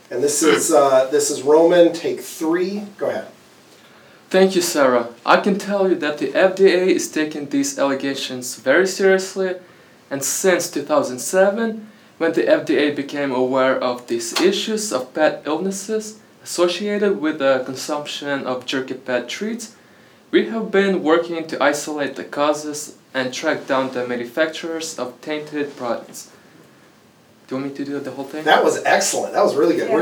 And this is Roman, take 3. Go ahead. Thank you, Sarah. I can tell you that the FDA is taking these allegations very seriously, and since 2007, when the FDA became aware of these issues of pet illnesses associated with the consumption of jerky pet treats, we have been working to isolate the causes and track down the manufacturers of tainted products. Do you want me to do the whole thing? That was excellent. That was really good. Yeah.